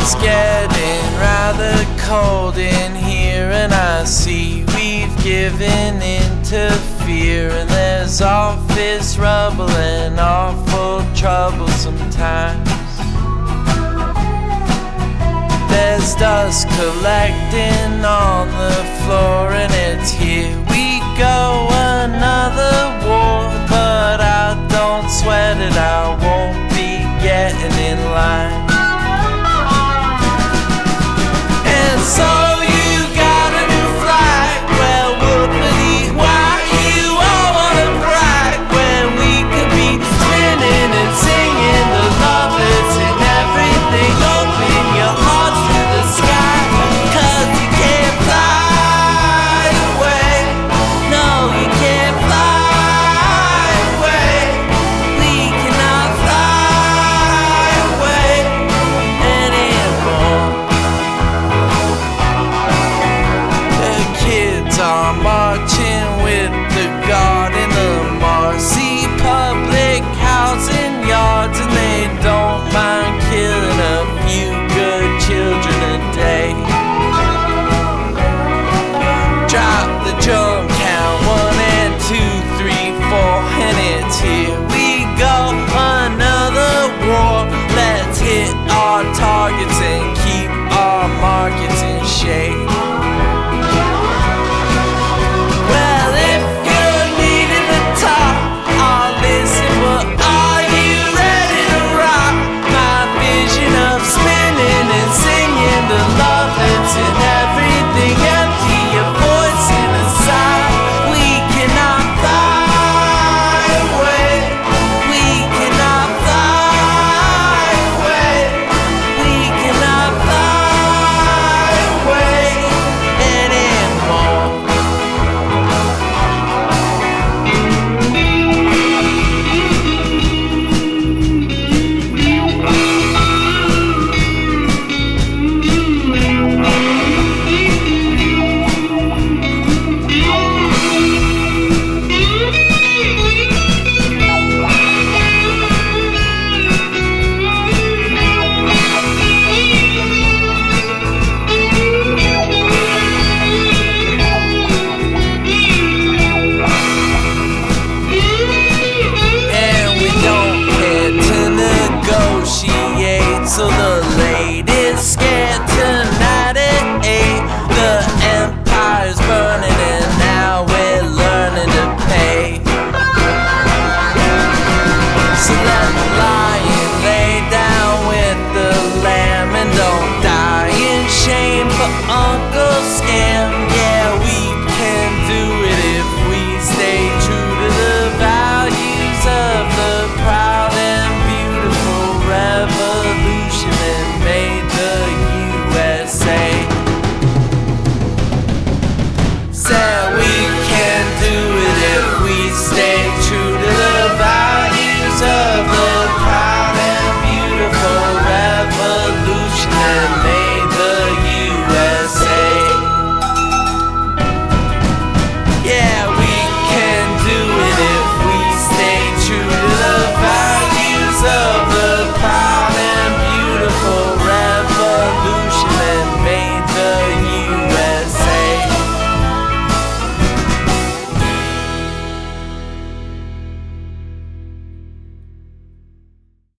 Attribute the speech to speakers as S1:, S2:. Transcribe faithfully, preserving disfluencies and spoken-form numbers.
S1: It's getting rather cold in here, and I see we've given in to fear, and there's office rubble and awful trouble sometimes. There's dust collecting on the floor, and it's here we go, another war. But I don't sweat it, I won't be getting in line.